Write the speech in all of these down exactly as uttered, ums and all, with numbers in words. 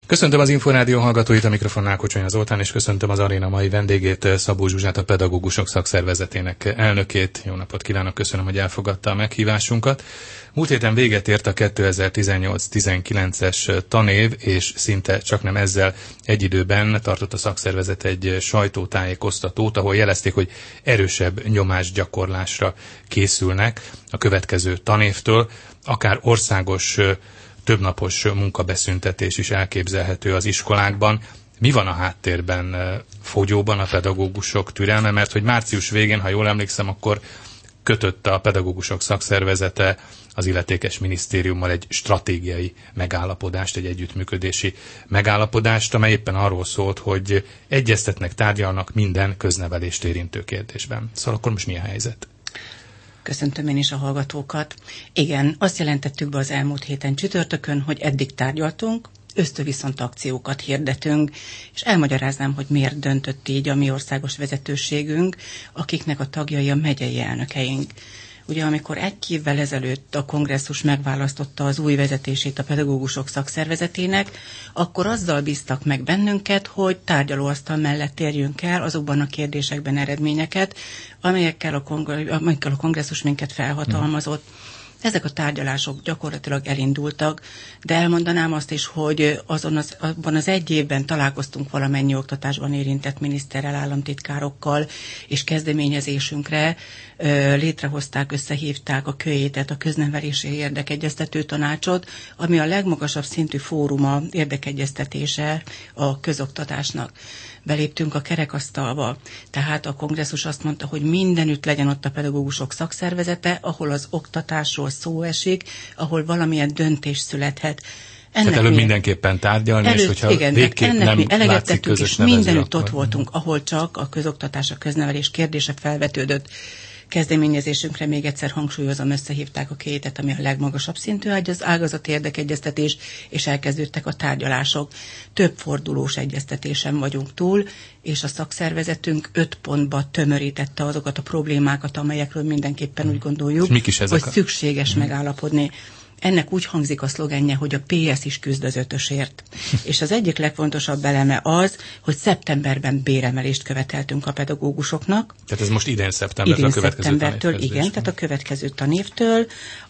Köszöntöm az Inforádió hallgatóit, a mikrofonnál Kocsonya Zoltán, és köszöntöm az aréna mai vendégét, Szabó Zsuzsát, a Pedagógusok Szakszervezetének elnökét. Jó napot kívánok, köszönöm, hogy elfogadta a meghívásunkat. Múlt héten véget ért a kétezer-tizennyolc tizenkilences tanév, és szinte csaknem ezzel egy időben tartott a szakszervezet egy sajtótájékoztatót, ahol jelezték, hogy erősebb nyomásgyakorlásra készülnek a következő tanévtől, akár országos többnapos munkabeszüntetés is elképzelhető az iskolákban. Mi van a háttérben? Fogyóban a pedagógusok türelme? Mert hogy március végén, ha jól emlékszem, akkor kötött a Pedagógusok Szakszervezete az illetékes minisztériummal egy stratégiai megállapodást, egy együttműködési megállapodást, amely éppen arról szólt, hogy egyeztetnek, tárgyalnak minden köznevelést érintő kérdésben. Szóval akkor most mi a helyzet? Köszöntöm én is a hallgatókat. Igen, azt jelentettük be az elmúlt héten csütörtökön, hogy eddig tárgyaltunk, ösztöviszont akciókat hirdetünk, és elmagyaráznám, hogy miért döntött így a mi országos vezetőségünk, akiknek a tagjai a megyei elnökeink. Ugye amikor egy évvel ezelőtt a kongresszus megválasztotta az új vezetését a Pedagógusok Szakszervezetének, akkor azzal bíztak meg bennünket, hogy tárgyalóasztal mellett érjünk el azokban a kérdésekben eredményeket, amelyekkel a, kongre- amelyekkel a kongresszus minket felhatalmazott. Ezek a tárgyalások gyakorlatilag elindultak, de elmondanám azt is, hogy azon az, abban az egy évben találkoztunk valamennyi oktatásban érintett miniszterrel, államtitkárokkal, és kezdeményezésünkre ö, létrehozták, összehívták a köétet, a köznevelési érdekegyeztető tanácsot, ami a legmagasabb szintű fóruma érdekegyeztetése a közoktatásnak. Beléptünk a kerekasztalba, tehát a kongresszus azt mondta, hogy mindenütt legyen ott a Pedagógusok Szakszervezete, ahol az oktatásról szó esik, ahol valamilyen döntés születhet. Ennek tehát előbb mi... mindenképpen tárgyalni, előtt, és hogyha igen, végképp ennek nem mi látszik közös és nevező, mindenütt akkor... ott voltunk, ahol csak a közoktatás, a köznevelés kérdése felvetődött. Kezdeményezésünkre még egyszer hangsúlyozom, összehívták a kétet, ami a legmagasabb szintű, az ágazati érdekegyeztetés, és elkezdődtek a tárgyalások. Több fordulós egyeztetésen vagyunk túl, és a szakszervezetünk öt pontba tömörítette azokat a problémákat, amelyekről mindenképpen úgy gondoljuk, hogy a... szükséges hmm. megállapodni. Ennek úgy hangzik a szlogenje, hogy a pé es is küzd az ötösért. És az egyik legfontosabb eleme az, hogy szeptemberben béremelést követeltünk a pedagógusoknak. Tehát ez most idén szeptembertől a következő szeptembertől, igen, tehát a következő tanévtől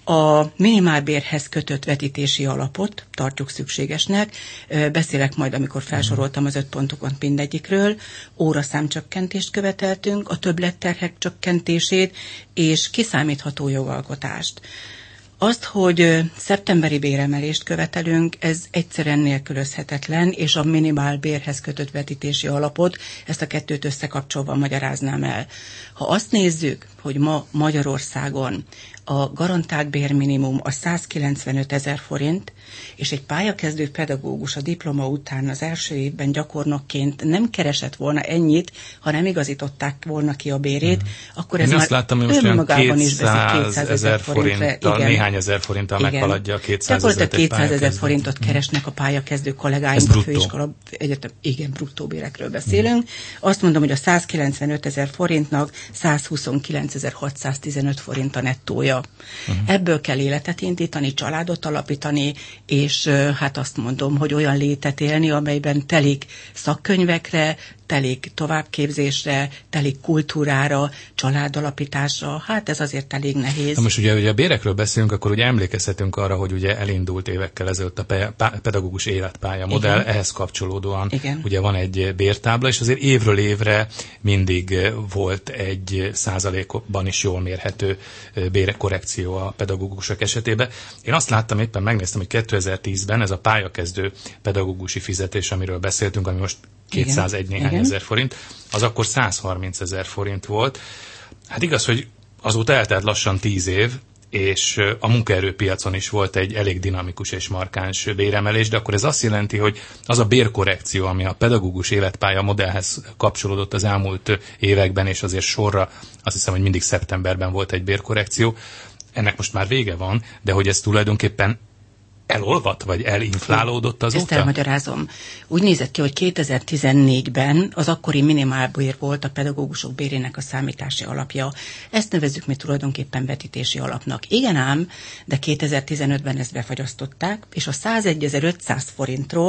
a minimálbérhez kötött vetítési alapot tartjuk szükségesnek. Beszélek majd, amikor felsoroltam az öt pontokat mindegyikről. Óraszámcsökkentést követeltünk, a többletterhek csökkentését és kiszámítható jogalkotást. Azt, hogy szeptemberi béremelést követelünk, ez egyszerűen nélkülözhetetlen, és a minimálbérhez kötött vetítési alapot, ezt a kettőt összekapcsolva magyaráznám el. Ha azt nézzük, hogy ma Magyarországon a garantált bérminimum a százkilencvenöt ezer forint, és egy pályakezdő pedagógus a diploma után az első évben gyakornokként nem keresett volna ennyit, ha nem igazították volna ki a bérét, hmm. akkor ez Én már azt láttam, hogy most önmagában is veszik kétszáz ezer forinttal, néhány ezer forinttal meghaladja a kétszáz ezer kétszáz ezer forintot keresnek a pályakezdő kollégáink a főiskola egyetem. Igen, bruttó bérekről beszélünk. Hmm. Azt mondom, hogy a százkilencvenöt ezer forintnak százhuszonkilenc ezer hatszáztizenöt forint a nettója. Uh-huh. Ebből kell életet indítani, családot alapítani, és hát azt mondom, hogy olyan létet élni, amelyben telik szakkönyvekre, telik továbbképzésre, telik kultúrára, családalapításra, hát ez azért elég nehéz. Na most ugye, ugye a bérekről beszélünk, akkor ugye emlékezhetünk arra, hogy ugye elindult évekkel ezelőtt a pedagógus életpálya modell, igen. Ehhez kapcsolódóan igen. Ugye van egy bértábla, és azért évről évre mindig volt egy százalékban is jól mérhető bérekorrekció a pedagógusok esetében. Én azt láttam, éppen megnéztem, hogy kétezer-tízben ez a pályakezdő pedagógusi fizetés, amiről beszéltünk, ami most kétszázegy néhány igen. ezer forint, az akkor százharminc ezer forint volt. Hát igaz, hogy azóta eltelt lassan tíz év, és a munkaerőpiacon is volt egy elég dinamikus és markáns béremelés, de akkor ez azt jelenti, hogy az a bérkorrekció, ami a pedagógus életpálya modellhez kapcsolódott az elmúlt években, és azért sorra, azt hiszem, hogy mindig szeptemberben volt egy bérkorrekció, ennek most már vége van, de hogy ez tulajdonképpen elolvadt, vagy elinflálódott azóta? Ezt elmagyarázom. Úgy nézett ki, hogy kétezer-tizennégyben az akkori minimálbér volt a pedagógusok bérének a számítási alapja. Ezt nevezzük mi tulajdonképpen vetítési alapnak. Igen ám, de kétezer-tizenötben ezt befagyasztották, és a százegyezer-ötszáz forintról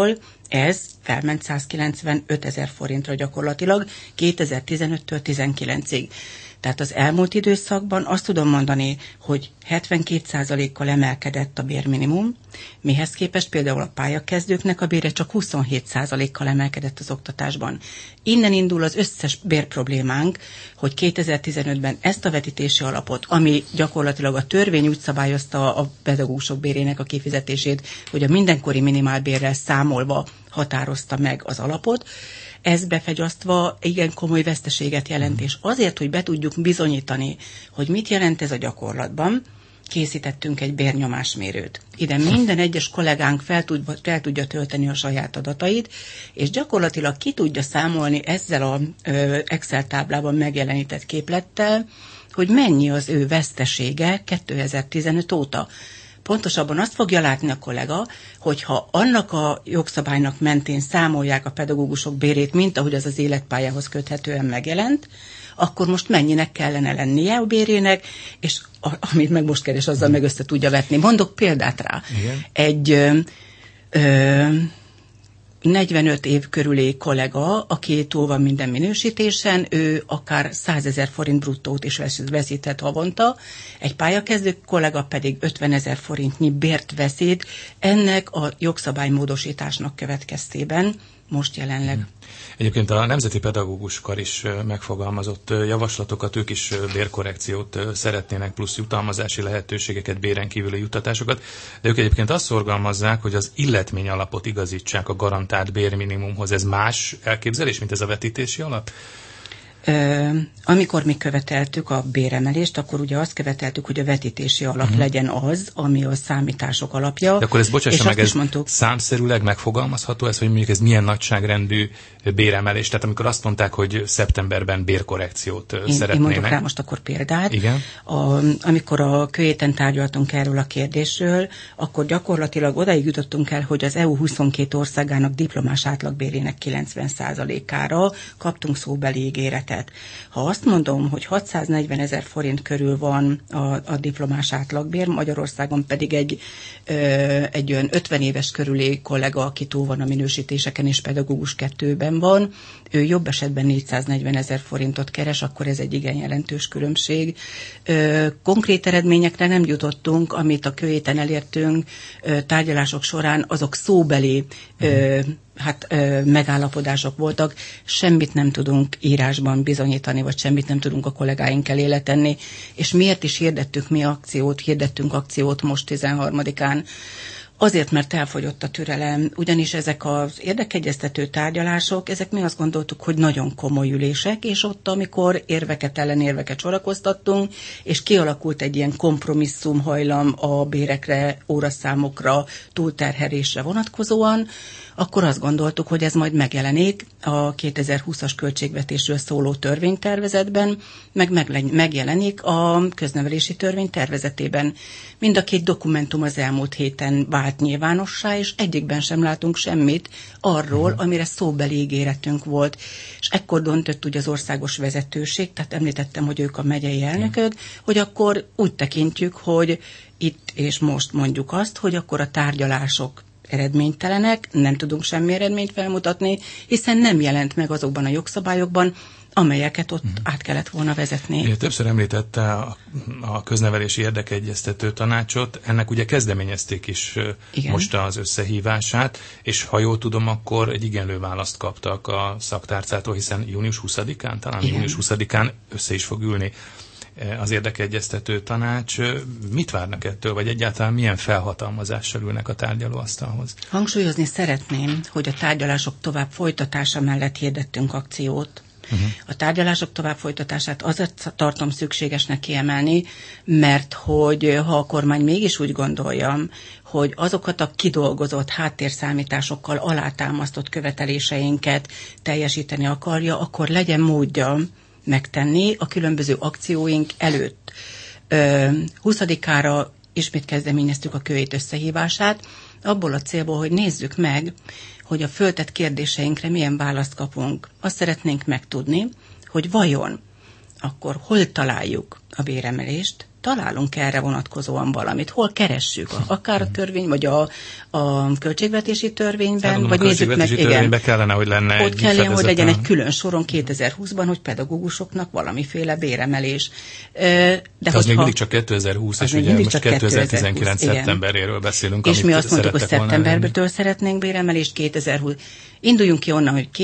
Ez felment százkilencvenöt ezer forintra gyakorlatilag kétezer-tizenöttől tizenkilencig. Tehát az elmúlt időszakban azt tudom mondani, hogy hetvenkét százalékkal emelkedett a bérminimum, mihez képest például a pályakezdőknek a bére csak huszonhét százalékkal emelkedett az oktatásban. Innen indul az összes bérproblémánk, hogy kétezer-tizenötben ezt a vetítési alapot, ami gyakorlatilag a törvény úgy szabályozta a pedagógusok bérének a kifizetését, hogy a mindenkori minimálbérrel számolva határozta meg az alapot, ez befegyasztva igen komoly veszteséget jelent, és azért, hogy be tudjuk bizonyítani, hogy mit jelent ez a gyakorlatban, készítettünk egy bérnyomásmérőt. Ide minden egyes kollégánk fel, tud, fel tudja tölteni a saját adatait, és gyakorlatilag ki tudja számolni ezzel az Excel táblában megjelenített képlettel, hogy mennyi az ő vesztesége kétezer-tizenöt óta. Pontosabban azt fogja látni a kollega, hogyha annak a jogszabálynak mentén számolják a pedagógusok bérét, mint ahogy az az életpályához köthetően megjelent, akkor most mennyinek kellene lennie a bérének, és a, amit meg most keres, azzal meg össze tudja vetni. Mondok példát rá. Igen. Egy ö, ö, negyvenöt év körüli kollega, aki túl van minden minősítésen, ő akár százezer forint bruttót is veszíthet havonta, egy pályakezdő kollega pedig ötvenezer forintnyi bért veszít ennek a jogszabálymódosításnak következtében most jelenleg. Egyébként a Nemzeti Pedagógus Kar is megfogalmazott javaslatokat, ők is bérkorrekciót szeretnének, plusz jutalmazási lehetőségeket, béren kívüli juttatásokat, de ők egyébként azt szorgalmazzák, hogy az illetmény alapot igazítsák a garantált bérminimumhoz. Ez más elképzelés, mint ez a vetítési alap? Ö, amikor mi követeltük a béremelést, akkor ugye azt követeltük, hogy a vetítési alap uh-huh. legyen az, ami a számítások alapja. De akkor ez, bocsássa meg, ez mondtuk, számszerűleg megfogalmazható ez, hogy mondjuk ez milyen nagyságrendű béremelés? Tehát amikor azt mondták, hogy szeptemberben bérkorrekciót én, szeretnének. Én mondok rá most akkor példát. Igen. A, amikor a Kőéten tárgyaltunk erről a kérdésről, akkor gyakorlatilag odaig jutottunk el, hogy az é u huszonkét országának diplomás átlagbérének kilencven százalékára kaptunk szóbeli ígéretet. Ha azt mondom, hogy hatszáznegyven ezer forint körül van a, a diplomás átlagbér, Magyarországon pedig egy, ö, egy olyan ötven éves körüli kollega, aki túl van a minősítéseken és pedagógus kettőben van, ő jobb esetben négyszáznegyven ezer forintot keres, akkor ez egy igen jelentős különbség. Ö, konkrét eredményekre nem jutottunk, amit a Kőéten elértünk ö, tárgyalások során, azok szóbeli ö, hát ö, megállapodások voltak, semmit nem tudunk írásban bizonyítani, vagy semmit nem tudunk a kollégáink elé letenni, és miért is hirdettük mi akciót, hirdettünk akciót most tizenharmadikán, azért, mert elfogyott a türelem, ugyanis ezek az érdekegyeztető tárgyalások, ezek mi azt gondoltuk, hogy nagyon komoly ülések, és ott, amikor érveket ellenérveket sorakoztattunk, és kialakult egy ilyen kompromisszumhajlam a bérekre, óraszámokra, túlterhelésre vonatkozóan, akkor azt gondoltuk, hogy ez majd megjelenik a kétezer-húszas költségvetésről szóló törvénytervezetben, meg megjelenik a köznevelési törvény tervezetében. Mind a két dokumentum az elmúlt héten vált nyilvánossá, és egyikben sem látunk semmit arról, amire szóbeli ígéretünk volt. És ekkor döntött ugye az országos vezetőség, tehát említettem, hogy ők a megyei elnökök, hogy akkor úgy tekintjük, hogy itt és most mondjuk azt, hogy akkor a tárgyalások eredménytelenek, nem tudunk semmi eredményt felmutatni, hiszen nem jelent meg azokban a jogszabályokban, amelyeket ott uh-huh. át kellett volna vezetni. Többször említette a, a köznevelési érdekegyeztető tanácsot, ennek ugye kezdeményezték is igen. most az összehívását, és ha jól tudom, akkor egy igenlő választ kaptak a szaktárcától, hiszen június huszadikán, talán igen. június huszadikán össze is fog ülni az érdekegyeztető tanács. Mit várnak ettől, vagy egyáltalán milyen felhatalmazással ülnek a tárgyalóasztalhoz? Hangsúlyozni szeretném, hogy a tárgyalások tovább folytatása mellett hirdettünk akciót. Uh-huh. A tárgyalások tovább folytatását azért tartom szükségesnek kiemelni, mert hogy ha a kormány mégis úgy gondolja, hogy azokat a kidolgozott háttérszámításokkal alátámasztott követeléseinket teljesíteni akarja, akkor legyen módja megtenni a különböző akcióink előtt. huszadikára ismét kezdeményeztük a Kőét összehívását, abból a célból, hogy nézzük meg, hogy a föltett kérdéseinkre milyen választ kapunk. Azt szeretnénk megtudni, hogy vajon akkor hol találjuk a béremelést, találunk erre vonatkozóan valamit. Hol keressük? Akár a törvény, vagy a, a költségvetési törvényben, Tudom, vagy a nézzük meg, törvényben kellene, hogy lenne ott egy kellene, hogy legyen a... egy külön soron kétezer-húszban, hogy pedagógusoknak valamiféle béremelés. De az hogyha, még mindig csak kétezer-húsz, és ugye most kétezer-tizenkilenc szeptemberéről beszélünk. És mi azt mondtuk, hogy szeptembertől szeretnénk béremelést, kétezer-húsz. Induljunk ki onnan, hogy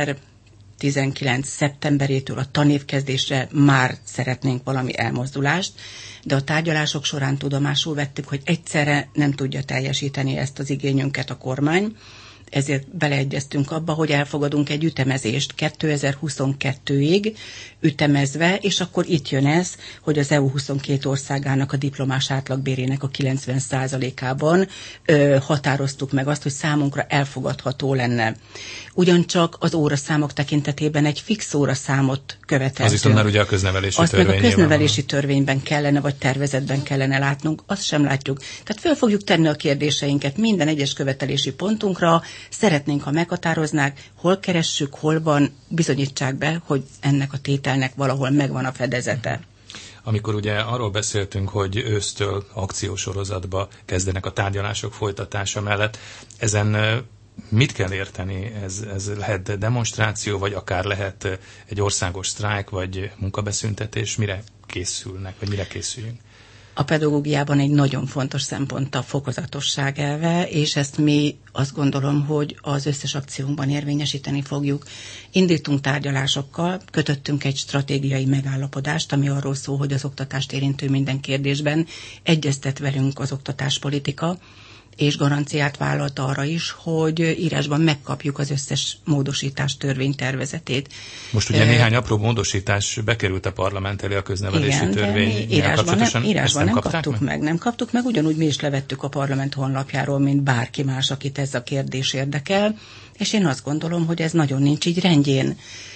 kétezer-tizenkilenc szeptemberétől a tanévkezdésre már szeretnénk valami elmozdulást, de a tárgyalások során tudomásul vettük, hogy egyszerre nem tudja teljesíteni ezt az igényünket a kormány, ezért beleegyeztünk abba, hogy elfogadunk egy ütemezést kétezer-huszonkettőig ütemezve, és akkor itt jön ez, hogy az é u huszonkét országának a diplomás átlagbérének a kilencven százalékában ö, határoztuk meg azt, hogy számunkra elfogadható lenne. Ugyancsak az óraszámok tekintetében egy fix óraszámot követeltünk. Az viszont már ugye a köznevelési azt törvény. Azt meg a köznevelési törvényben kellene, vagy tervezetben kellene látnunk, azt sem látjuk. Tehát föl fogjuk tenni a kérdéseinket minden egyes követelési pontunkra, szeretnénk, ha meghatároznák, hol keressük, hol van, bizonyítsák be, hogy ennek a tételnek valahol megvan a fedezete. Amikor ugye arról beszéltünk, hogy ősztől akciósorozatba kezdenek a tárgyalások folytatása mellett, ezen mit kell érteni? Ez, ez lehet demonstráció, vagy akár lehet egy országos sztrájk, vagy munkabeszüntetés? Mire készülnek, vagy mire készüljünk? A pedagógiában egy nagyon fontos szempont a fokozatosság elve, és ezt mi azt gondolom, hogy az összes akciónkban érvényesíteni fogjuk. Indítunk tárgyalásokkal, kötöttünk egy stratégiai megállapodást, ami arról szól, hogy az oktatást érintő minden kérdésben egyeztet velünk az oktatáspolitika, és garanciát vállalt arra is, hogy írásban megkapjuk az összes módosítás törvénytervezetét. Most ugye e, néhány apró módosítás bekerült a parlament elé a köznevelési igen, törvény. Írásban nem, írásban nem, nem kaptuk meg? meg. Nem kaptuk meg, ugyanúgy mi is levettük a parlament honlapjáról, mint bárki más, akit ez a kérdés érdekel, és én azt gondolom, hogy ez nagyon nincs így rendjén.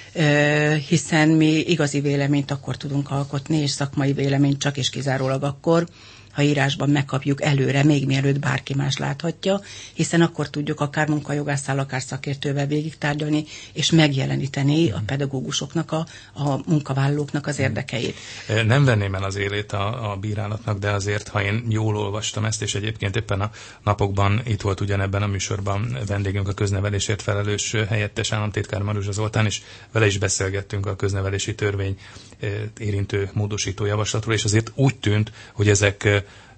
Hiszen mi igazi véleményt akkor tudunk alkotni, és szakmai véleményt csak és kizárólag akkor, ha írásban megkapjuk előre, még mielőtt bárki más láthatja, hiszen akkor tudjuk akár munkajogásszal, akár szakértővel végig tárgyalni, és megjeleníteni a pedagógusoknak, a, a munkavállalóknak az érdekeit. Nem venném el az élét a, a bírálatnak, de azért, ha én jól olvastam ezt, és egyébként éppen a napokban itt volt ugyanebben a műsorban vendégünk a köznevelésért felelős helyettes államtitkár Maruzsa Zoltán, és vele is beszélgettünk a köznevelési törvény érintő módosító javaslatról, és azért úgy tűnt, hogy ezek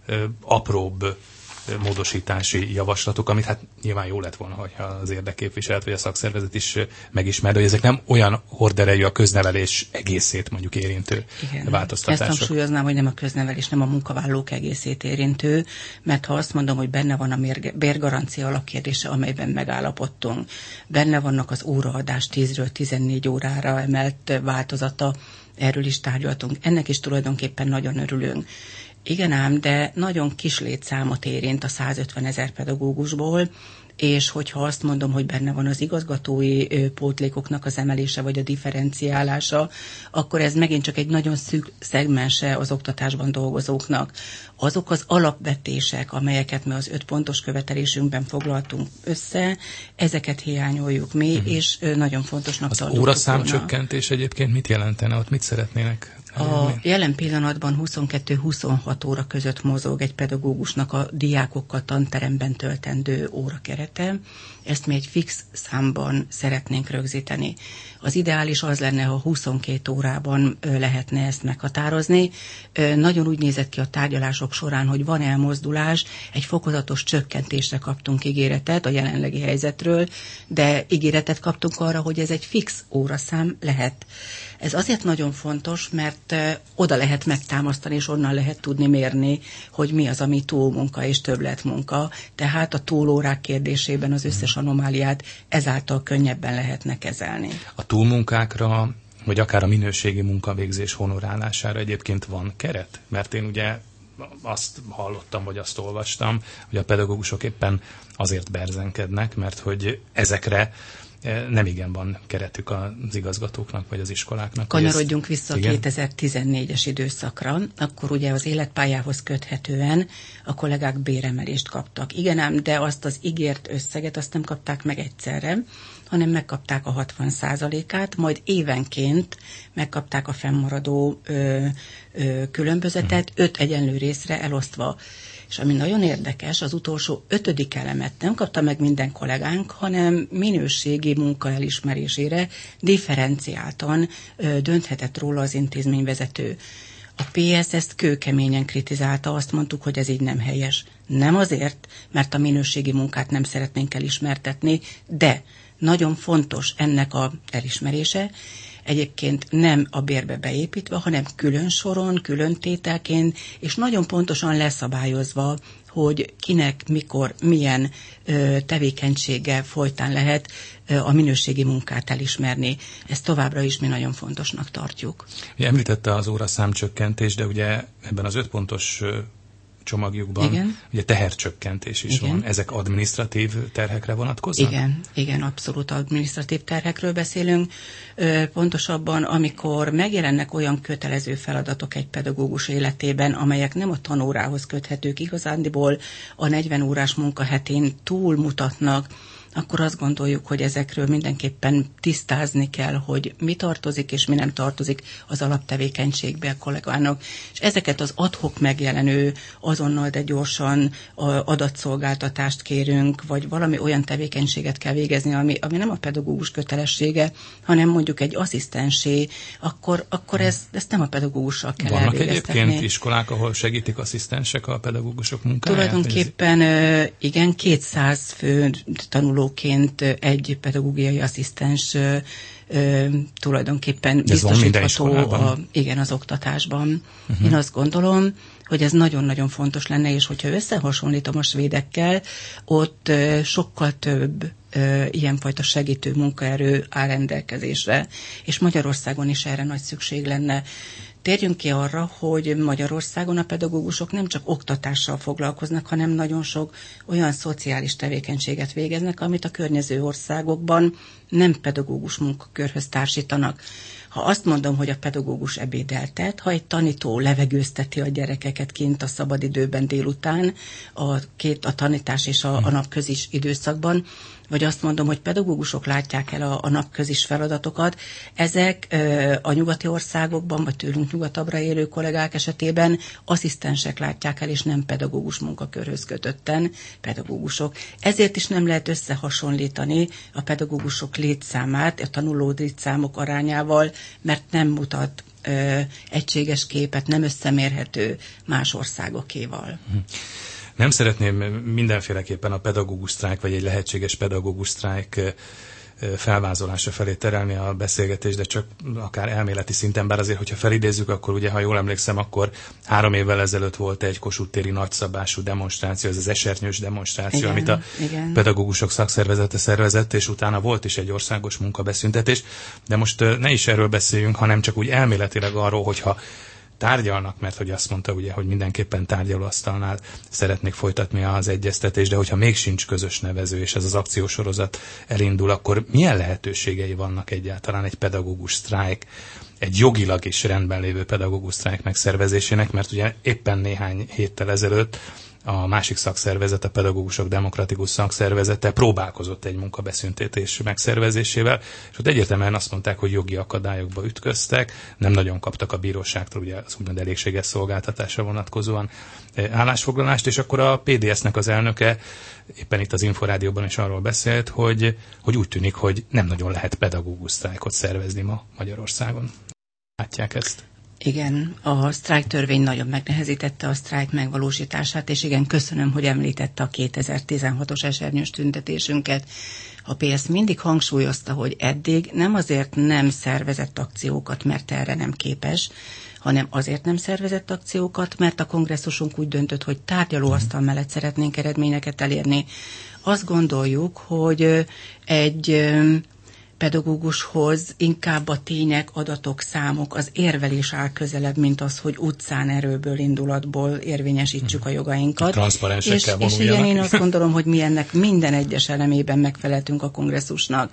apróbb módosítási javaslatok, amit hát nyilván jó lett volna, hogyha az érdekképviselet vagy a szakszervezet is megismer, hogy ezek nem olyan horderejű a köznevelés egészét mondjuk érintő igen, változtatások. Ezt hangsúlyoznám, hogy nem a köznevelés, nem a munkavállalók egészét érintő, mert ha azt mondom, hogy benne van a bérgarancia alapkérdése, amelyben megállapodtunk, benne vannak az óraadás tízről tizennégy órára emelt változata, erről is tárgyaltunk, ennek is tulajdonképpen nagyon örülünk. Igen ám, de nagyon kis létszámot érint a százötven ezer pedagógusból, és hogyha azt mondom, hogy benne van az igazgatói pótlékoknak az emelése, vagy a differenciálása, akkor ez megint csak egy nagyon szűk szegmense az oktatásban dolgozóknak. Azok az alapvetések, amelyeket mi az öt pontos követelésünkben foglaltunk össze, ezeket hiányoljuk mi, uh-huh. és nagyon fontosnak az tartottuk. Az óraszámcsökkentés egyébként mit jelentene? Ott mit szeretnének? A jelen pillanatban huszonkettő huszonhat óra között mozog egy pedagógusnak a diákokkal tanteremben töltendő órakerete. Ezt mi egy fix számban szeretnénk rögzíteni. Az ideális az lenne, ha huszonkét órában lehetne ezt meghatározni. Nagyon úgy nézett ki a tárgyalások során, hogy van elmozdulás, egy fokozatos csökkentésre kaptunk ígéretet a jelenlegi helyzetről, de ígéretet kaptunk arra, hogy ez egy fix óraszám lehet. Ez azért nagyon fontos, mert oda lehet megtámasztani, és onnan lehet tudni mérni, hogy mi az, ami túlmunka és többletmunka. Tehát a túlórák kérdésében az összes anomáliát ezáltal könnyebben lehetne kezelni. A túlmunkákra, vagy akár a minőségi munkavégzés honorálására egyébként van keret? Mert én ugye azt hallottam, vagy azt olvastam, hogy a pedagógusok éppen azért berzenkednek, mert hogy ezekre nem igen van keretük az igazgatóknak, vagy az iskoláknak. Kanyarodjunk ezt, vissza igen? a kétezer-tizennégyes időszakra, akkor ugye az életpályához köthetően a kollégák béremelést kaptak. Igen ám, de azt az ígért összeget azt nem kapták meg egyszerre, hanem megkapták a hatvan százalékát, majd évenként megkapták a fennmaradó ö, ö, különbözetet, uh-huh. öt egyenlő részre elosztva. És ami nagyon érdekes, az utolsó ötödik elemet nem kapta meg minden kollégánk, hanem minőségi munka elismerésére differenciáltan ö, dönthetett róla az intézményvezető. A pé es ezt kőkeményen kritizálta, azt mondtuk, hogy ez így nem helyes. Nem azért, mert a minőségi munkát nem szeretnénk elismertetni, de nagyon fontos ennek a elismerése, egyébként nem a bérbe beépítve, hanem külön soron, külön tételként, és nagyon pontosan leszabályozva, hogy kinek, mikor, milyen ö, tevékenységgel folytán lehet ö, a minőségi munkát elismerni. Ezt továbbra is mi nagyon fontosnak tartjuk. Említette az óraszámcsökkentés, de ugye ebben az öt pontos csomagjukban igen. ugye tehercsökkentés is igen. van. Ezek adminisztratív terhekre vonatkoznak? Igen, igen, abszolút adminisztratív terhekről beszélünk. Pontosabban, amikor megjelennek olyan kötelező feladatok egy pedagógus életében, amelyek nem a tanórához köthetők igazándiból, a negyven órás munkahetén túlmutatnak, akkor azt gondoljuk, hogy ezekről mindenképpen tisztázni kell, hogy mi tartozik és mi nem tartozik az alaptevékenységbe a kollégának. És ezeket az ad-hoc megjelenő, azonnal, de gyorsan adatszolgáltatást kérünk, vagy valami olyan tevékenységet kell végezni, ami, ami nem a pedagógus kötelessége, hanem mondjuk egy asszisztensé, akkor, akkor ez, ezt nem a pedagógussal kell Vannak elvégeztetni. Egyébként iskolák, ahol segítik asszisztensek a pedagógusok munkáját? Tulajdonképpen igen, kétszáz fő tanuló ként egy pedagógiai asszisztens ö, ö, tulajdonképpen ez biztosítható a, igen, az oktatásban. Uh-huh. Én azt gondolom, hogy ez nagyon-nagyon fontos lenne, és hogyha összehasonlítom a svédekkel, ott ö, sokkal több ö, ilyenfajta segítő munkaerő áll rendelkezésre, és Magyarországon is erre nagy szükség lenne. Térjünk ki arra, hogy Magyarországon a pedagógusok nem csak oktatással foglalkoznak, hanem nagyon sok olyan szociális tevékenységet végeznek, amit a környező országokban nem pedagógus munkakörhöz társítanak. Ha azt mondom, hogy a pedagógus ebédeltet, ha egy tanító levegőzteti a gyerekeket kint a szabadidőben délután, a, két, a tanítás és a, a napközis időszakban, vagy azt mondom, hogy pedagógusok látják el a, a napközis feladatokat, ezek ö, a nyugati országokban, vagy tőlünk nyugatabbra élő kollégák esetében asszisztensek látják el, és nem pedagógus munkakörhöz kötötten pedagógusok. Ezért is nem lehet összehasonlítani a pedagógusok létszámát, a tanuló létszámok arányával, mert nem mutat ö, egységes képet, nem összemérhető más országokéval. Nem szeretném mindenféleképpen a pedagógus sztrájk, vagy egy lehetséges pedagógus sztrájk felvázolása felé terelni a beszélgetést, de csak akár elméleti szinten, bár azért, hogyha felidézzük, akkor ugye, ha jól emlékszem, akkor három évvel ezelőtt volt egy Kossuth téri nagyszabású demonstráció, ez az esernyős demonstráció, igen, amit a igen. pedagógusok szakszervezete szervezett, és utána volt is egy országos munkabeszüntetés, de most ne is erről beszéljünk, hanem csak úgy elméletileg arról, hogyha tárgyalnak, mert hogy azt mondta, ugye, hogy mindenképpen tárgyalóasztalnál szeretnék folytatni az egyeztetést, de hogyha még sincs közös nevező, és ez az akciósorozat elindul, akkor milyen lehetőségei vannak egyáltalán egy pedagógus sztrájk, egy jogilag is rendben lévő pedagógus sztrájk megszervezésének, mert ugye éppen néhány héttel ezelőtt a másik szakszervezet, a Pedagógusok Demokratikus Szakszervezete próbálkozott egy munkabeszüntetés megszervezésével, és ott egyértelműen azt mondták, hogy jogi akadályokba ütköztek, nem nagyon kaptak a bíróságtól ugye az úgymond elégséges szolgáltatásra vonatkozóan állásfoglalást, és akkor a pé dé es-nek az elnöke éppen itt az Inforádióban is arról beszélt, hogy, hogy úgy tűnik, hogy nem nagyon lehet pedagógus sztrájkot szervezni ma Magyarországon. Látják ezt? Igen, a sztrájktörvény nagyon megnehezítette a sztrájk megvalósítását, és igen, köszönöm, hogy említette a kétezer-tizenhatos esernyős tüntetésünket. A pé es mindig hangsúlyozta, hogy eddig nem azért nem szervezett akciókat, mert erre nem képes, hanem azért nem szervezett akciókat, mert a kongresszusunk úgy döntött, hogy tárgyalóasztal mellett szeretnénk eredményeket elérni. Azt gondoljuk, hogy egy pedagógushoz inkább a tények, adatok, számok, az érvelés áll közelebb, mint az, hogy utcán erőből, indulatból érvényesítsük a jogainkat. Transzparensekkel és, és igen, én azt gondolom, hogy mi ennek minden egyes elemében megfeleltünk a kongresszusnak.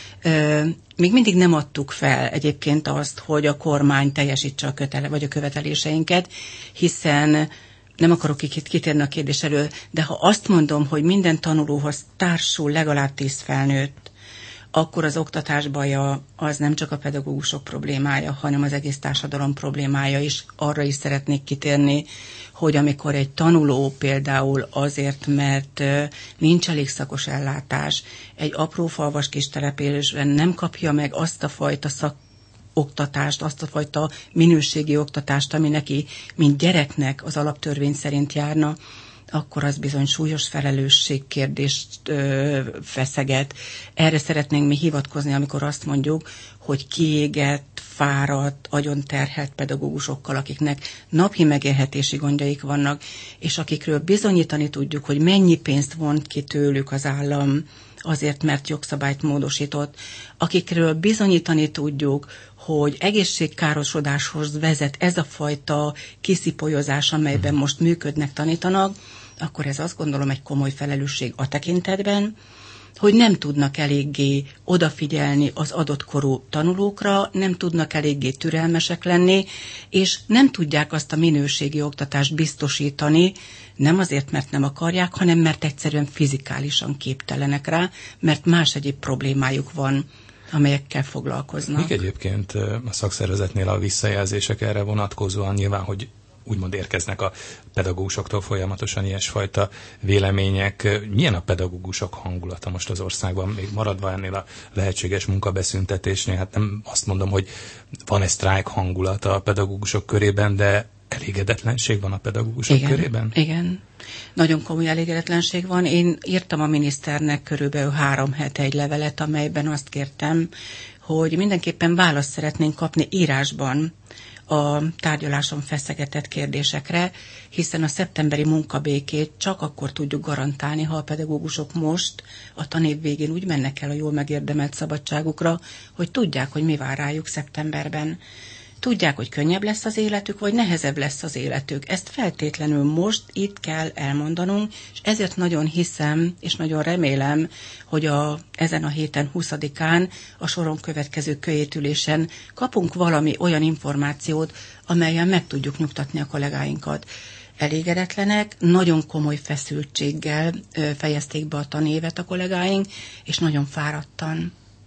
Még mindig nem adtuk fel egyébként azt, hogy a kormány teljesítse a kötele, vagy a követeléseinket, hiszen nem akarok kitérni a kérdés elől, de ha azt mondom, hogy minden tanulóhoz társul legalább tíz felnőtt, akkor az oktatás baja az nem csak a pedagógusok problémája, hanem az egész társadalom problémája is. Arra is szeretnék kitérni, hogy amikor egy tanuló például azért, mert nincs elég szakos ellátás, egy apró falvas kis településben nem kapja meg azt a fajta szak oktatást, azt a fajta minőségi oktatást, ami neki, mint gyereknek az alaptörvény szerint járna, akkor az bizony súlyos felelősségkérdést ö, feszeget. Erre szeretnénk mi hivatkozni, amikor azt mondjuk, hogy kiégett, fáradt, agyon terhelt pedagógusokkal, akiknek napi megélhetési gondjaik vannak, és akikről bizonyítani tudjuk, hogy mennyi pénzt vont ki tőlük az állam, azért, mert jogszabályt módosított, akikről bizonyítani tudjuk, hogy egészségkárosodáshoz vezet ez a fajta kiszipolyozás, amelyben most működnek, tanítanak, akkor ez azt gondolom egy komoly felelősség a tekintetben, hogy nem tudnak eléggé odafigyelni az adott korú tanulókra, nem tudnak eléggé türelmesek lenni, és nem tudják azt a minőségi oktatást biztosítani, nem azért, mert nem akarják, hanem mert egyszerűen fizikálisan képtelenek rá, mert más egyéb problémájuk van, amelyekkel foglalkoznak. Mik egyébként a szakszervezetnél a visszajelzések erre vonatkozóan? Nyilván, hogy úgymond érkeznek a pedagógusoktól folyamatosan ilyesfajta vélemények. Milyen a pedagógusok hangulata most az országban? Még maradva ennél a lehetséges munkabeszüntetésnél, hát nem azt mondom, hogy van-e sztrájk hangulata a pedagógusok körében, de elégedetlenség van a pedagógusok igen, körében? Igen, nagyon komoly elégedetlenség van. Én írtam a miniszternek körülbelül három hete egy levelet, amelyben azt kértem, hogy mindenképpen választ szeretnénk kapni írásban a tárgyaláson feszegetett kérdésekre, hiszen a szeptemberi munkabékét csak akkor tudjuk garantálni, ha a pedagógusok most a tanév végén úgy mennek el a jól megérdemelt szabadságukra, hogy tudják, hogy mi vár rájuk szeptemberben. Tudják, hogy könnyebb lesz az életük, vagy nehezebb lesz az életük. Ezt feltétlenül most itt kell elmondanunk, és ezért nagyon hiszem, és nagyon remélem, hogy a, ezen a héten huszadikán a soron következő kölyétülésen kapunk valami olyan információt, amelyen meg tudjuk nyugtatni a kollégáinkat. Elégedetlenek, nagyon komoly feszültséggel fejezték be a tanévet a kollégáink, és nagyon fáradtan.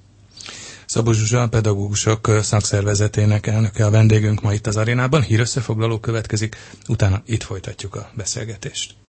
Szabó Zsuzsa, a pedagógusok szakszervezetének elnöke a vendégünk ma itt az arénában. Hírösszefoglaló következik, utána itt folytatjuk a beszélgetést.